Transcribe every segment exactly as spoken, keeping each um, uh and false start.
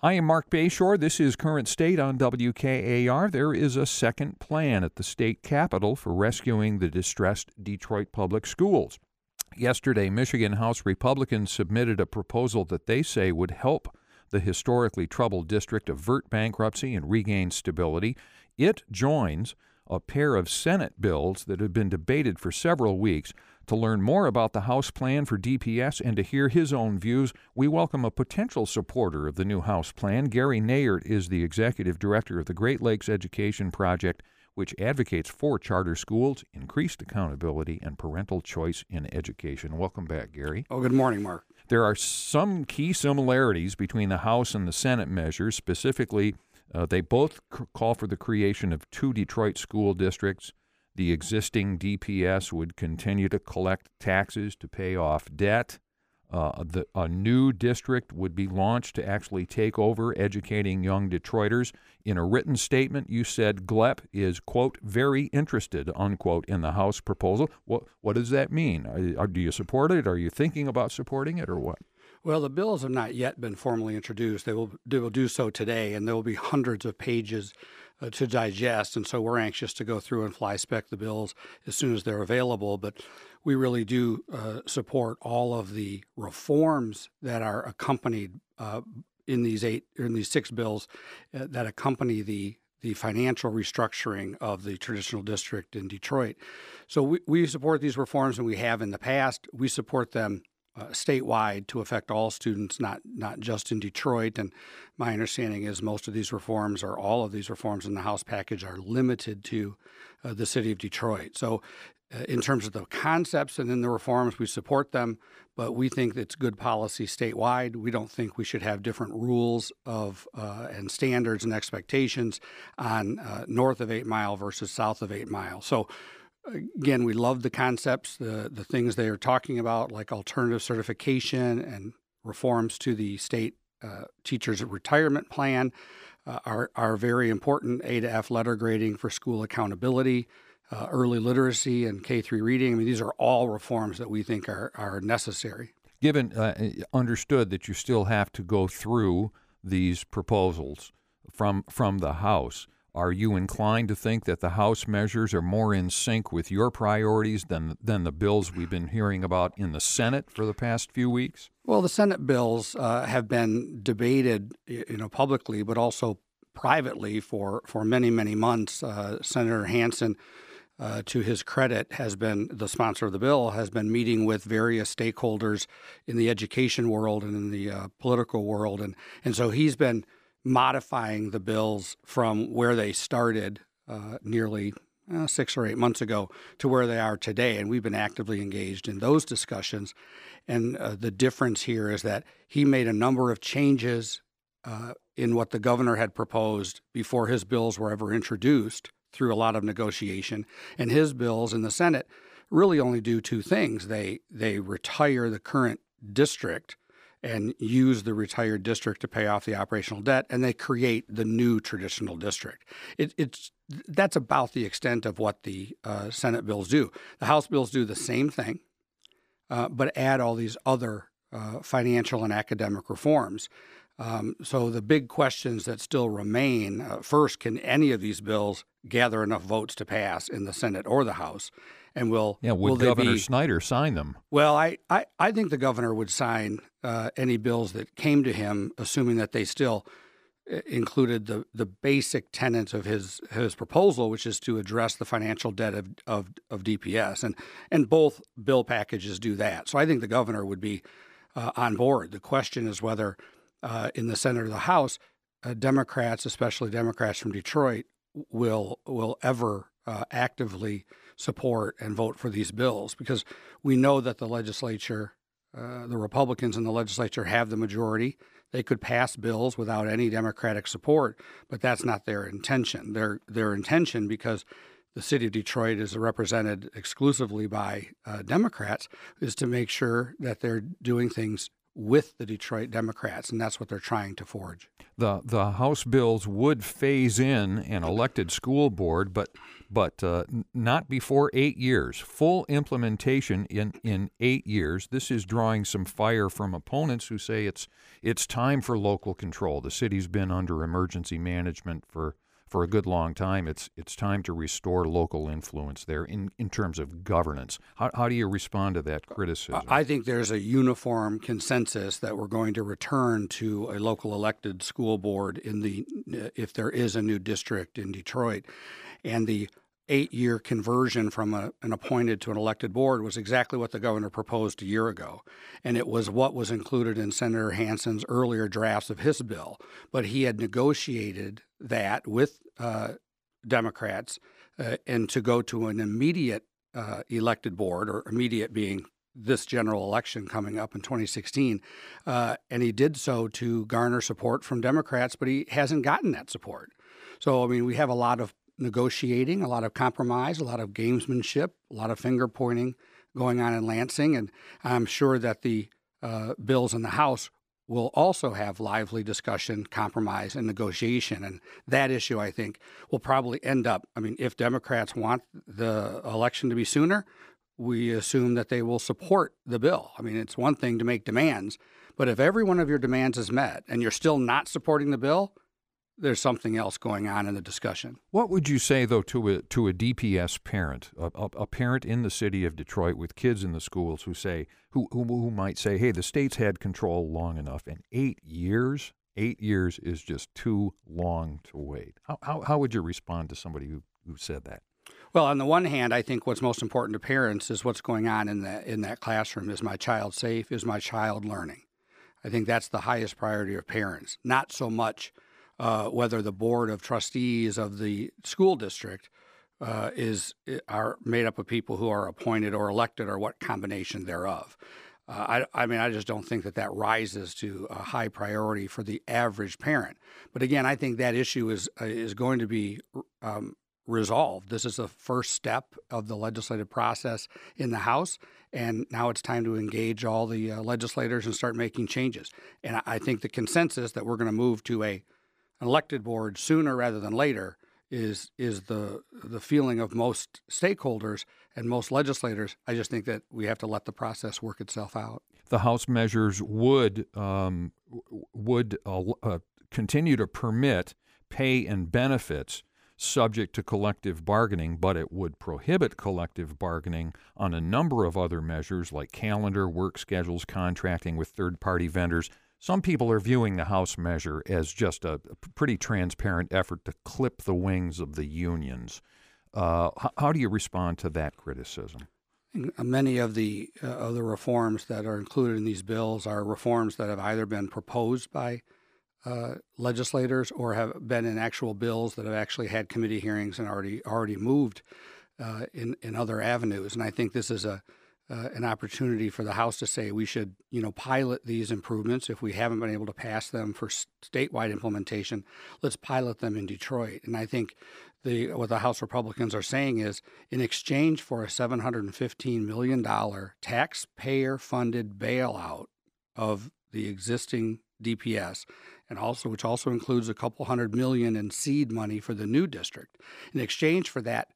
I am Mark Bayshore. This is Current State on W K A R. There is a second plan at the state capitol for rescuing the distressed Detroit public schools. Yesterday, Michigan House Republicans submitted a proposal that they say would help the historically troubled district avert bankruptcy and regain stability. It joins a pair of Senate bills that have been debated for several weeks. To learn more about the House plan for D P S and to hear his own views, we welcome a potential supporter of the new House plan. Gary Nayert is the executive director of the Great Lakes Education Project, which advocates for charter schools, increased accountability, and parental choice in education. Welcome back, Gary. Oh, good morning, Mark. There are some key similarities between the House and the Senate measures. Specifically, uh, they both c- call for the creation of two Detroit school districts. The existing D P S would continue to collect taxes to pay off debt. Uh, the, a new district would be launched to actually take over educating young Detroiters. In a written statement, you said G L E P is, quote, very interested, unquote, in the House proposal. What, what does that mean? Are, are, do you support it? Are you thinking about supporting it or what? Well, the bills have not yet been formally introduced. They will, they will do so today, and there will be hundreds of pages uh, to digest, and so we're anxious to go through and fly-spec the bills as soon as they're available. But we really do uh, support all of the reforms that are accompanied uh, in these eight, in these six bills uh, that accompany the the financial restructuring of the traditional district in Detroit. So we, we support these reforms, and we have in the past. We support them Uh, statewide to affect all students, not not just in Detroit. And my understanding is most of these reforms, or all of these reforms in the House package, are limited to uh, the city of Detroit. So uh, in terms of the concepts and in the reforms, we support them, but we think it's good policy statewide. We don't think we should have different rules of uh, and standards and expectations on uh, north of Eight Mile versus south of Eight Mile. So again, we love the concepts, the, the things they are talking about, like alternative certification and reforms to the state uh, teachers' retirement plan uh, are, are very important. A to F letter grading for school accountability, uh, early literacy, and K three reading. I mean, these are all reforms that we think are, are necessary. Given, uh, understood that you still have to go through these proposals from from the House, are you inclined to think that the House measures are more in sync with your priorities than than the bills we've been hearing about in the Senate for the past few weeks? Well, the Senate bills uh, have been debated, you know, publicly, but also privately for, for many, many months. Uh, Senator Hansen, uh, to his credit, has been the sponsor of the bill, has been meeting with various stakeholders in the education world and in the uh, political world, and and so he's been modifying the bills from where they started uh, nearly uh, six or eight months ago to where they are today. And we've been actively engaged in those discussions. And uh, the difference here is that he made a number of changes uh, in what the governor had proposed before his bills were ever introduced through a lot of negotiation. And his bills in the Senate really only do two things. They, they retire the current district and use the retired district to pay off the operational debt, and they create the new traditional district. It, it's that's about the extent of what the uh, Senate bills do. The House bills do the same thing, uh, but add all these other uh, financial and academic reforms. Um, so the big questions that still remain, uh, first, can any of these bills gather enough votes to pass in the Senate or the House? And will yeah, would will Governor be, Snyder sign them? Well, I, I, I think the governor would sign uh, any bills that came to him, assuming that they still included the, the basic tenets of his his proposal, which is to address the financial debt of, of, of D P S. And, and both bill packages do that. So I think the governor would be uh, on board. The question is whether uh, in the Senate or the House, uh, Democrats, especially Democrats from Detroit, will will ever uh, actively support and vote for these bills, because we know that the legislature, uh, the Republicans in the legislature have the majority. They could pass bills without any Democratic support, but that's not their intention. Their their intention, because the city of Detroit is represented exclusively by uh, Democrats, is to make sure that they're doing things with the Detroit Democrats, and that's what they're trying to forge. The the House bills would phase in an elected school board, but but uh, not before eight years. Full implementation in, in eight years. This is drawing some fire from opponents who say it's it's time for local control. The city's been under emergency management for, for a good long time. It's it's time to restore local influence there in, in terms of governance. How, how do you respond to that criticism? I think there's a uniform consensus that we're going to return to a local elected school board in the if there is a new district in Detroit. And the eight-year conversion from a, an appointed to an elected board was exactly what the governor proposed a year ago. And it was what was included in Senator Hansen's earlier drafts of his bill. But he had negotiated that with uh, Democrats uh, and to go to an immediate uh, elected board, or immediate being this general election coming up in twenty sixteen. Uh, and he did so to garner support from Democrats, but he hasn't gotten that support. So, I mean, we have a lot of negotiating, a lot of compromise, a lot of gamesmanship, a lot of finger pointing going on in Lansing. And I'm sure that the uh, bills in the House will also have lively discussion, compromise, and negotiation. And that issue, I think, will probably end up, I mean, if Democrats want the election to be sooner, we assume that they will support the bill. I mean, it's one thing to make demands, but if every one of your demands is met and you're still not supporting the bill, there's something else going on in the discussion. What would you say, though, to a to a D P S parent, a, a, a parent in the city of Detroit with kids in the schools who say, who, who who might say, hey, the state's had control long enough, and eight years, eight years is just too long to wait. How how, how would you respond to somebody who, who said that? Well, on the one hand, I think what's most important to parents is what's going on in that in that classroom. Is my child safe? Is my child learning? I think that's the highest priority of parents, not so much Uh, whether the board of trustees of the school district uh, is are made up of people who are appointed or elected, or what combination thereof. Uh, I, I mean, I just don't think that that rises to a high priority for the average parent. But again, I think that issue is uh, is going to be um, resolved. This is the first step of the legislative process in the House, and now it's time to engage all the uh, legislators and start making changes. And I, I think the consensus that we're going to move to a an elected board sooner rather than later is is the the feeling of most stakeholders and most legislators. I just think that we have to let the process work itself out. The House measures would um, would uh, uh, continue to permit pay and benefits subject to collective bargaining, but it would prohibit collective bargaining on a number of other measures like calendar, work schedules, contracting with third-party vendors. Some people are viewing the House measure as just a pretty transparent effort to clip the wings of the unions. Uh, how, how do you respond to that criticism? Many of the uh, of the reforms that are included in these bills are reforms that have either been proposed by uh, legislators or have been in actual bills that have actually had committee hearings and already already moved uh, in in other avenues. And I think this is a Uh, an opportunity for the House to say we should, you know, pilot these improvements. If we haven't been able to pass them for statewide implementation, let's pilot them in Detroit. And I think the what the House Republicans are saying is, in exchange for a seven hundred fifteen million dollars taxpayer-funded bailout of the existing D P S, and also which also includes a couple hundred million in seed money for the new district, in exchange for that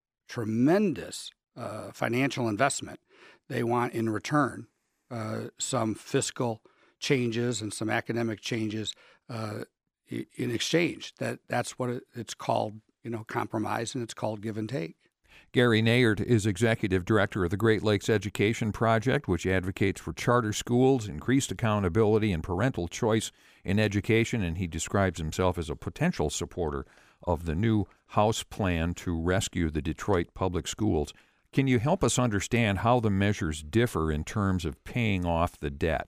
tremendous uh, financial investment, they want in return uh, some fiscal changes and some academic changes uh, in exchange. That that's what it, it's called, you know, compromise, and it's called give and take. Gary Nayert is executive director of the Great Lakes Education Project, which advocates for charter schools, increased accountability, and parental choice in education, and he describes himself as a potential supporter of the new House plan to rescue the Detroit public schools. Can you help us understand how the measures differ in terms of paying off the debt?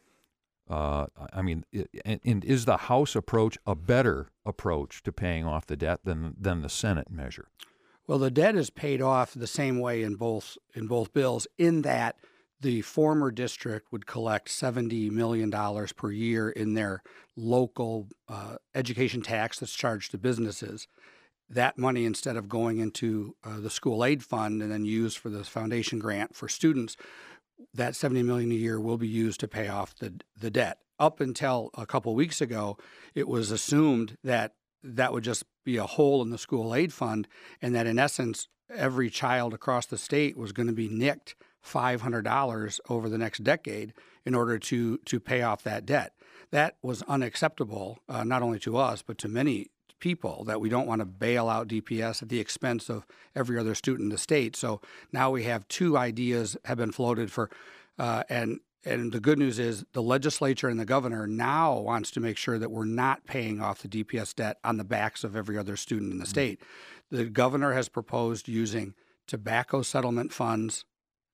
Uh, I mean, and, and is the House approach a better approach to paying off the debt than than the Senate measure? Well, the debt is paid off the same way in both in both bills, in that the former district would collect seventy million dollars per year in their local uh, education tax that's charged to businesses. That money, instead of going into uh, the school aid fund and then used for the foundation grant for students, that seventy million dollars a year will be used to pay off the the debt up until a couple weeks ago, it was assumed that that would just be a hole in the school aid fund, and that in essence, every child across the state was going to be nicked five hundred dollars over the next decade in order to to pay off that debt. That was unacceptable, uh, not only to us, but to many people, that we don't want to bail out D P S at the expense of every other student in the state. So now we have two ideas have been floated for, uh, and and the good news is the legislature and the governor now wants to make sure that we're not paying off the D P S debt on the backs of every other student in the state. The governor has proposed using tobacco settlement funds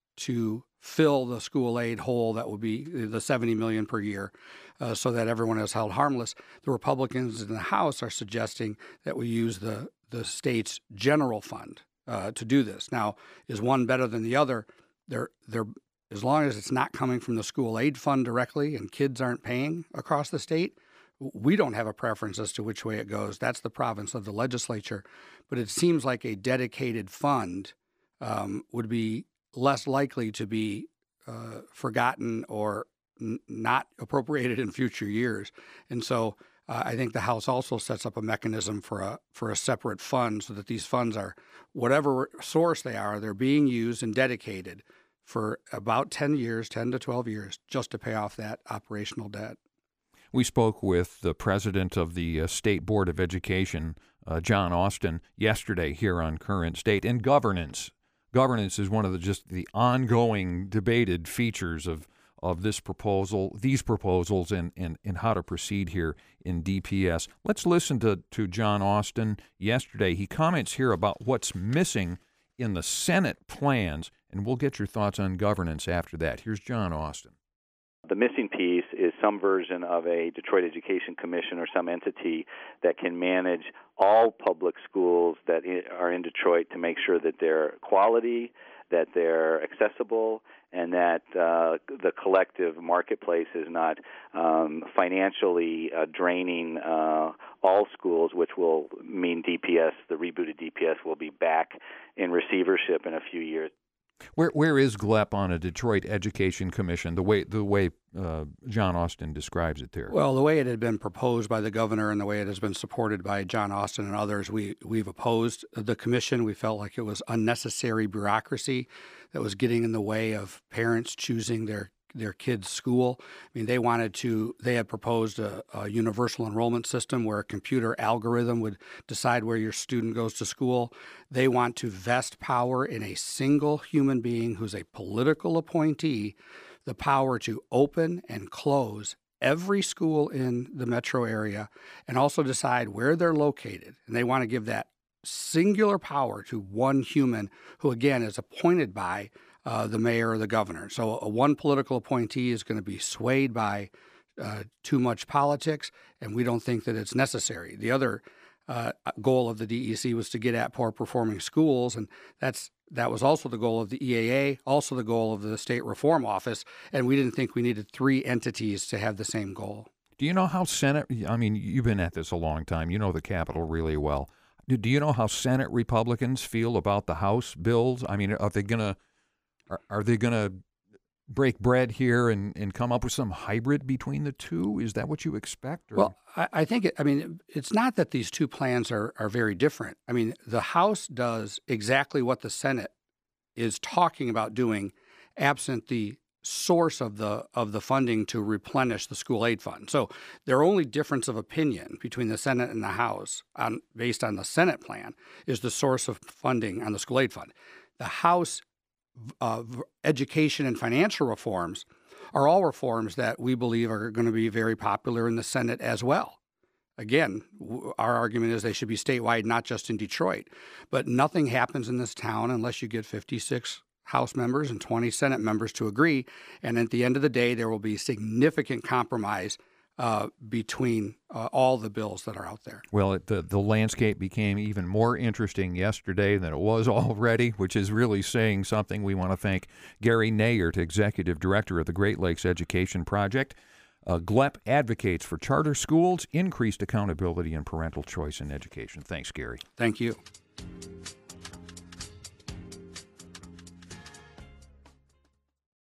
to fill the school aid hole that would be the seventy million dollars per year, uh, so that everyone is held harmless. The Republicans in the House are suggesting that we use the, the state's general fund uh, to do this. Now, is one better than the other? They're, they're, as long as it's not coming from the school aid fund directly and kids aren't paying across the state, we don't have a preference as to which way it goes. That's the province of the legislature. But it seems like a dedicated fund um, would be less likely to be uh, forgotten or n- not appropriated in future years. And so uh, I think the House also sets up a mechanism for a for a separate fund so that these funds are, whatever source they are, they're being used and dedicated for about ten years, ten to twelve years, just to pay off that operational debt. We spoke with the president of the uh, State Board of Education, uh, John Austin, yesterday here on Current State. And governance. Governance is one of the just the ongoing debated features of, of this proposal, these proposals, and, and, and how to proceed here in D P S. Let's listen to, to John Austin yesterday. He comments here about what's missing in the Senate plans, and we'll get your thoughts on governance after that. Here's John Austin. The missing piece is some version of a Detroit Education Commission or some entity that can manage all public schools that are in Detroit to make sure that they're quality, that they're accessible, and that uh, the collective marketplace is not um, financially uh, draining uh, all schools, which will mean D P S, the rebooted D P S, will be back in receivership in a few years. Where where is G L E P on a Detroit Education Commission, the way the way uh, John Austin describes it there? Well, the way it had been proposed by the governor and the way it has been supported by John Austin and others, we, we've opposed the commission. We felt like it was unnecessary bureaucracy that was getting in the way of parents choosing their their kids' school. I mean, they wanted to, they had proposed a, a universal enrollment system where a computer algorithm would decide where your student goes to school. They want to vest power in a single human being who's a political appointee, the power to open and close every school in the metro area and also decide where they're located. And they want to give that singular power to one human who, again, is appointed by Uh, the mayor or the governor. So a one political appointee is going to be swayed by uh, too much politics, and we don't think that it's necessary. The other uh, goal of the D E C was to get at poor performing schools, and that's that was also the goal of the E A A, also the goal of the State Reform Office, and we didn't think we needed three entities to have the same goal. Do you know how Senate, I mean, you've been at this a long time, you know the Capitol really well. Do, do you know how Senate Republicans feel about the House bills? I mean, are they going to Are, are they going to break bread here and, and come up with some hybrid between the two? Is that what you expect? Or? Well, I, I think, it, I mean, it's not that these two plans are, are very different. I mean, the House does exactly what the Senate is talking about doing, absent the source of the of the funding to replenish the school aid fund. So their only difference of opinion between the Senate and the House, on, based on the Senate plan, is the source of funding on the school aid fund. The House Uh, education and financial reforms are all reforms that we believe are going to be very popular in the Senate as well. Again, w- our argument is they should be statewide, not just in Detroit. But nothing happens in this town unless you get fifty-six House members and twenty Senate members to agree. And at the end of the day, there will be significant compromise Uh, between uh, all the bills that are out there. Well, it, the, the landscape became even more interesting yesterday than it was already, which is really saying something. We want to thank Gary Nayert, Executive Director of the Great Lakes Education Project. Uh, G L E P advocates for charter schools, increased accountability, and parental choice in education. Thanks, Gary. Thank you.